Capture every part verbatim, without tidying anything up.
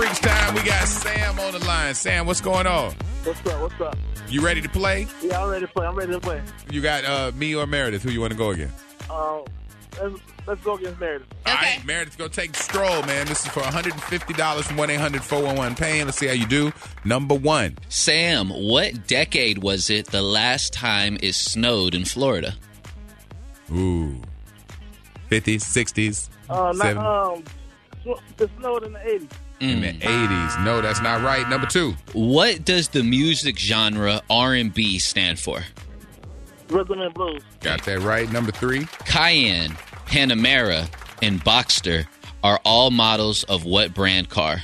Freaks time. We got Sam on the line. Sam, what's going on? What's up? What's up? You ready to play? Yeah, I'm ready to play. I'm ready to play. You got uh, me or Meredith? Who you want to go against? Um, let's, let's go against Meredith. All Okay. right, Meredith, go take Stroll, man. This is for one hundred fifty dollars from one eight hundred four one one pain. Let's see how you do. Number one. Sam, what decade was it the last time it snowed in Florida? Ooh. fifties, sixties, Uh, not, seventies. um, it snowed in the eighties. In the eighties. No, that's not right. Number two. What does the music genre R and B stand for? Rhythm and blues. Got that right. Number three. Cayenne, Panamera, and Boxster are all models of what brand car?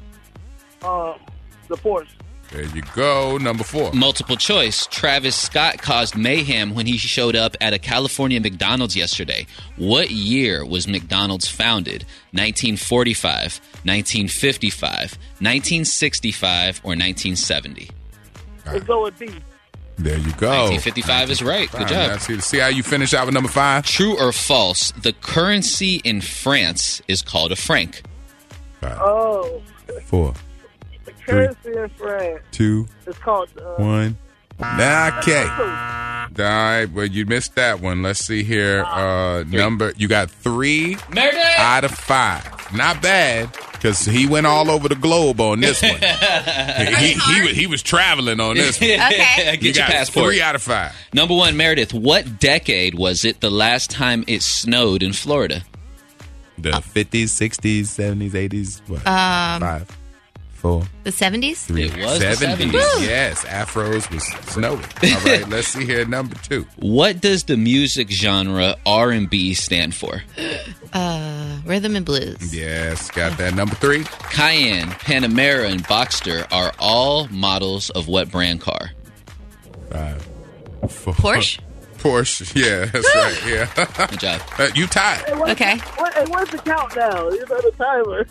Um, the Porsche. There you go. Number four. Multiple choice. Travis Scott caused mayhem when he showed up at a California McDonald's yesterday. What year was McDonald's founded? nineteen forty-five, nineteen fifty-five, nineteen sixty-five, or nineteen seventy? Let's go with B. There you go. nineteen fifty-five is right. Good job. Now, see, see how you finish out with number five? True or false, the currency in France is called a franc. Five, Oh, four, the currency in France. two, It's called. Uh, one. Okay. All right, well, you missed that one. Let's see here. Uh, number, you got three Meredith! out of five. Not bad, because he went all over the globe on this one. he, he, he, was, he was traveling on this one. Okay. Get You your got passport. three out of five. Number one, Meredith, what decade was it the last time it snowed in Florida? The fifties, sixties, seventies, eighties, what? Um, Five, four, the seventies? three. It was the seventies. seventies. Yes, afros was snowing. All right, let's see here. Number two. What does the music genre R and B stand for? Uh, rhythm and blues. Yes, got that. Number three. Cayenne, Panamera, and Boxster are all models of what brand car? Five, four. Porsche? Porsche. Yeah, that's right. Yeah. Good job. Uh, you tied. Hey, what's, Okay. What, hey, what's the countdown? You know the timer.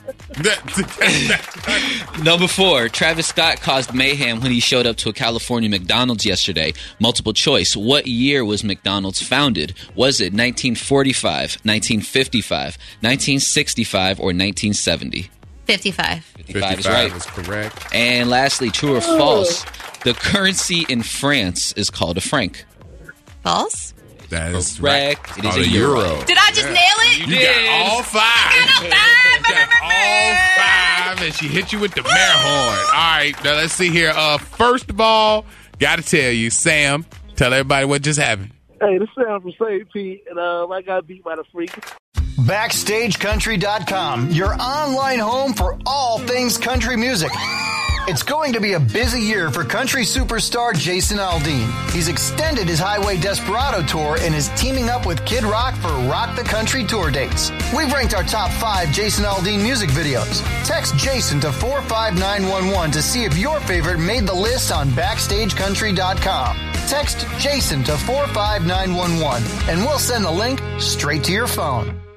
Number four, Travis Scott caused mayhem when he showed up to a California McDonald's yesterday. Multiple choice. What year was McDonald's founded? Was it nineteen forty-five, nineteen fifty-five, nineteen sixty-five, or nineteen seventy? fifty-five. fifty-five is right. is correct. And lastly, true or false, the currency in France is called a franc. False? That is Correct. right. It is Called a euro. Did I just Yeah. nail it? You did. got all five. got five. You got all five, and she hit you with the mare horn. All right, now let's see here. Uh, first of all, got to tell you, Sam, tell everybody what just happened. Hey, this is Sam from Saint Pete, and um, I got beat by the freak. Backstage Country dot com, your online home for all things country music. It's going to be a busy year for country superstar Jason Aldean. He's extended his Highway Desperado tour and is teaming up with Kid Rock for Rock the Country tour dates. We've ranked our top five Jason Aldean music videos. Text Jason to four five nine one one to see if your favorite made the list on Backstage Country dot com. Text Jason to four five nine one one and we'll send the link straight to your phone.